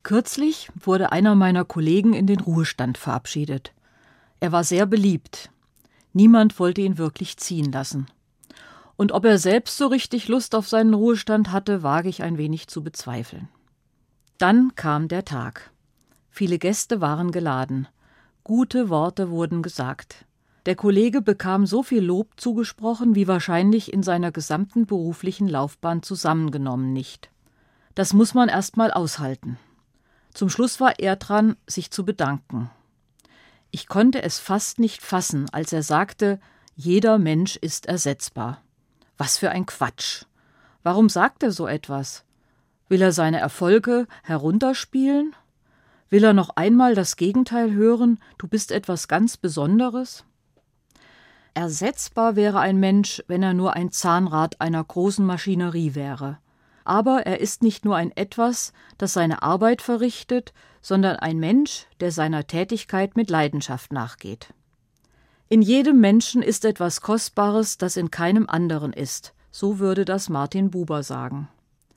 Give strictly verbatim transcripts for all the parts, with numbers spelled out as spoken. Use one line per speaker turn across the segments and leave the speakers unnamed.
Kürzlich wurde einer meiner Kollegen in den Ruhestand verabschiedet. Er war sehr beliebt. Niemand wollte ihn wirklich ziehen lassen. Und ob er selbst so richtig Lust auf seinen Ruhestand hatte, wage ich ein wenig zu bezweifeln. Dann kam der Tag. Viele Gäste waren geladen. Gute Worte wurden gesagt. Der Kollege bekam so viel Lob zugesprochen, wie wahrscheinlich in seiner gesamten beruflichen Laufbahn zusammengenommen nicht. Das muss man erst mal aushalten. Zum Schluss war er dran, sich zu bedanken. Ich konnte es fast nicht fassen, als er sagte, jeder Mensch ist ersetzbar. Was für ein Quatsch! Warum sagt er so etwas? Will er seine Erfolge herunterspielen? Will er noch einmal das Gegenteil hören, du bist etwas ganz Besonderes? Ersetzbar wäre ein Mensch, wenn er nur ein Zahnrad einer großen Maschinerie wäre. Aber er ist nicht nur ein Etwas, das seine Arbeit verrichtet, sondern ein Mensch, der seiner Tätigkeit mit Leidenschaft nachgeht. In jedem Menschen ist etwas Kostbares, das in keinem anderen ist, so würde das Martin Buber sagen.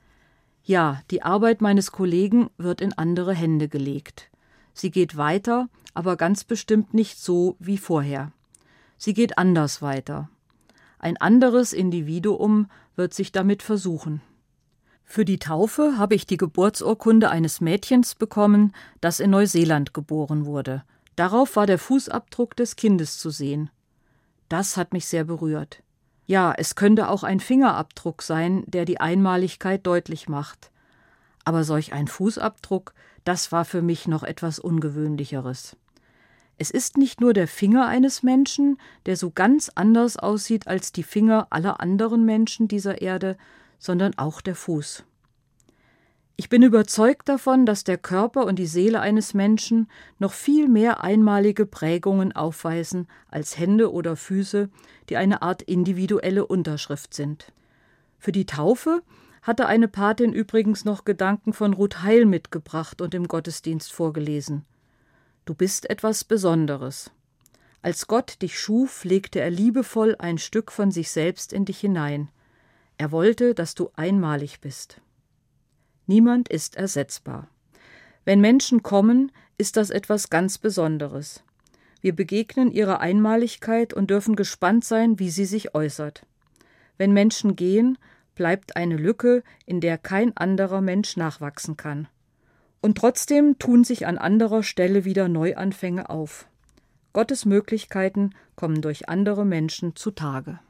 Ja, die Arbeit meines Kollegen wird in andere Hände gelegt. Sie geht weiter, aber ganz bestimmt nicht so wie vorher. Sie geht anders weiter. Ein anderes Individuum wird sich damit versuchen. Für die Taufe habe ich die Geburtsurkunde eines Mädchens bekommen, das in Neuseeland geboren wurde. Darauf war der Fußabdruck des Kindes zu sehen. Das hat mich sehr berührt. Ja, es könnte auch ein Fingerabdruck sein, der die Einmaligkeit deutlich macht. Aber solch ein Fußabdruck, das war für mich noch etwas Ungewöhnlicheres. Es ist nicht nur der Finger eines Menschen, der so ganz anders aussieht als die Finger aller anderen Menschen dieser Erde, sondern auch der Fuß. Ich bin überzeugt davon, dass der Körper und die Seele eines Menschen noch viel mehr einmalige Prägungen aufweisen als Hände oder Füße, die eine Art individuelle Unterschrift sind. Für die Taufe hatte eine Patin übrigens noch Gedanken von Ruth Heil mitgebracht und im Gottesdienst vorgelesen. Du bist etwas Besonderes. Als Gott dich schuf, legte er liebevoll ein Stück von sich selbst in dich hinein. Er wollte, dass du einmalig bist. Niemand ist ersetzbar. Wenn Menschen kommen, ist das etwas ganz Besonderes. Wir begegnen ihrer Einmaligkeit und dürfen gespannt sein, wie sie sich äußert. Wenn Menschen gehen, bleibt eine Lücke, in der kein anderer Mensch nachwachsen kann. Und trotzdem tun sich an anderer Stelle wieder Neuanfänge auf. Gottes Möglichkeiten kommen durch andere Menschen zutage.